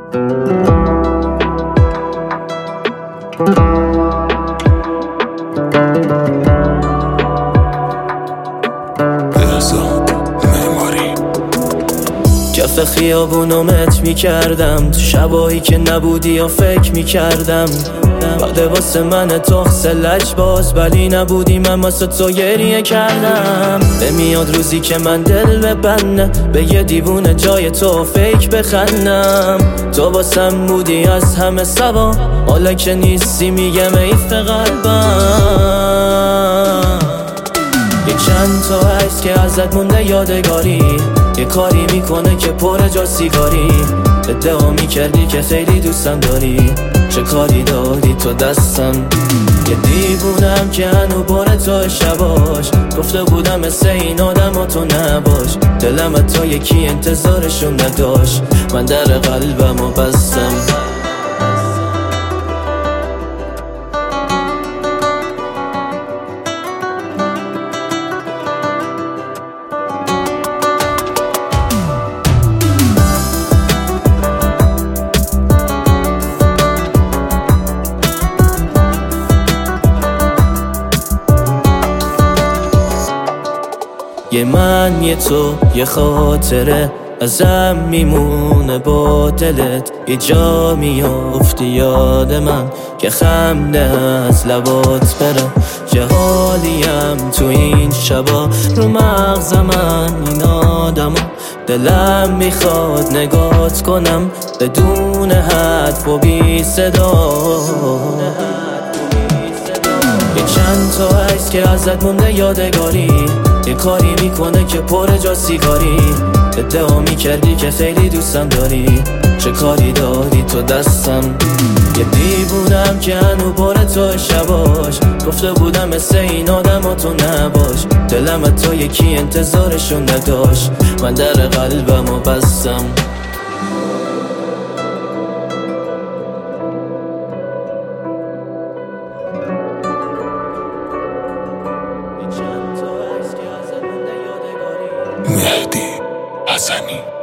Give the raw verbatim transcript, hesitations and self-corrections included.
کف خیابونو مت میکردم، تو شبایی که نبودی یا فکر میکردم بعد واسه من تخص لج باز ولی نبودی، من واسه تو گریه کردم. نمیاد روزی که من دل ببنده به یه دیوونه جای تو فیک بخندم. تو واسم بودی از همه سوا، حالا که نیستی میگم ایف قلبم. یه چند تا عکس که ازت مونده یادگاری، یه کاری میکنه که پر جا سیگاری. ادعا میکردی که خیلی دوستم داری، چه کاری دادی تو دستم؟ یه دیوونم که هنو بار تو شباش، گفته بودم مثل این آدم تو نباش. دلم تا یکی انتظارشون نداشت، من در قلبمو بستم. یه من یه تو یه خاطره ازم میمونه با دلت، یه جا میافتی یاد من که خنده از لبات بره. چه حالیم تو این شبا رو مغز من این آدم، دلم میخواد نگات کنم بدون حرف و بی صدا. یه چند تا عکس که ازت مونده یادگاری، یه کاری میکنه که پر جا سیگاری. ادعا میکردی که خیلی دوستم داری، چه کاری دادی تو دستم؟ یه دیوونم که هنو بار تو شباش، گفته بودم مثل این آدم تو نباش. دلم تا یکی انتظارشون نداشت، من در قلبمو بستم. مهدی حسنی.